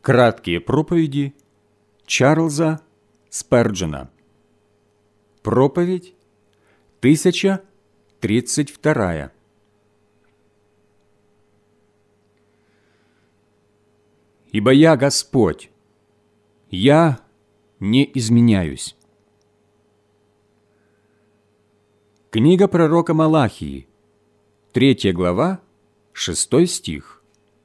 Краткие проповеди Чарльза Сперджена. Проповедь 1032. «Ибо я Господь, я не изменяюсь». Книга пророка Малахии, 3 глава, 6 стих.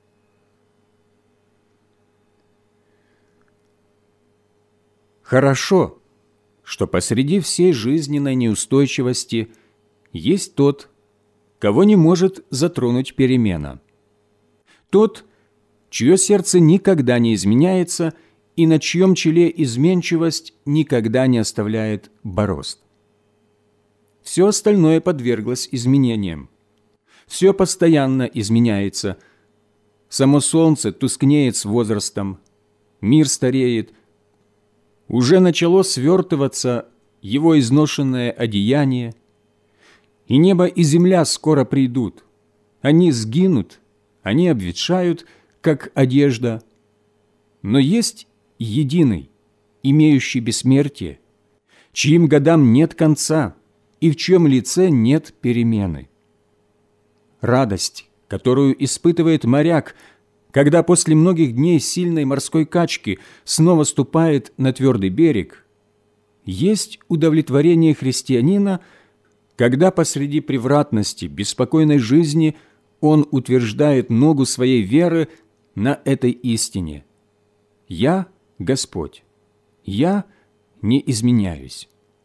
Хорошо, что посреди всей жизненной неустойчивости есть тот, кого не может затронуть перемена. Тот, чье сердце никогда не изменяется и на чьем челе изменчивость никогда не оставляет борозд. Все остальное подверглось изменениям. Все постоянно изменяется. Само солнце тускнеет с возрастом, мир стареет. Уже начало свертываться его изношенное одеяние, и небо и земля скоро придут. Они сгинут, они обветшают, как одежда. Но есть единый, имеющий бессмертие, чьим годам нет конца и в чьем лице нет перемены. Радость, которую испытывает моряк, когда после многих дней сильной морской качки снова ступает на твердый берег, есть удовлетворение христианина, когда посреди превратности беспокойной жизни он утверждает ногу своей веры на этой истине: «Я Господь, я не изменяюсь».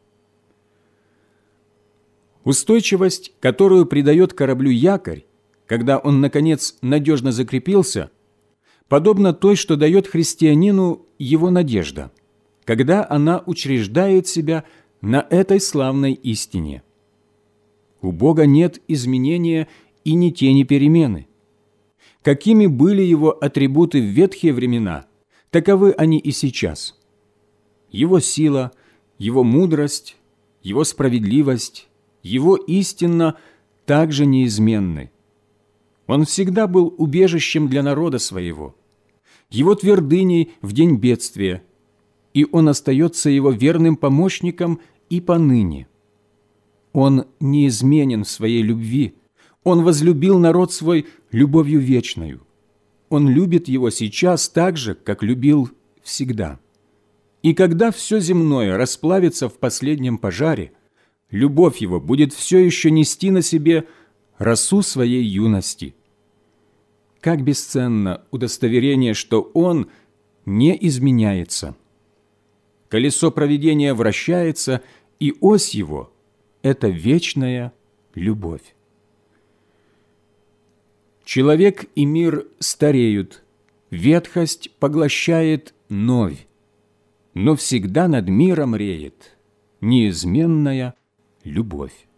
Устойчивость, которую придает кораблю якорь, когда он, наконец, надежно закрепился, подобно той, что дает христианину его надежда, когда она учреждает себя на этой славной истине. У Бога нет изменения и ни тени перемены. Какими были Его атрибуты в ветхие времена, таковы они и сейчас. Его сила, Его мудрость, Его справедливость, Его истина также неизменны. Он всегда был убежищем для народа своего, его твердыней в день бедствия, и он остается его верным помощником и поныне. Он неизменен в своей любви, он возлюбил народ свой любовью вечною. Он любит его сейчас так же, как любил всегда. И когда все земное расплавится в последнем пожаре, любовь его будет все еще нести на себе росу своей юности. Как бесценно удостоверение, что Он не изменяется. Колесо провидения вращается, и ось его – это вечная любовь. Человек и мир стареют, ветхость поглощает новь, но всегда над миром реет неизменная любовь.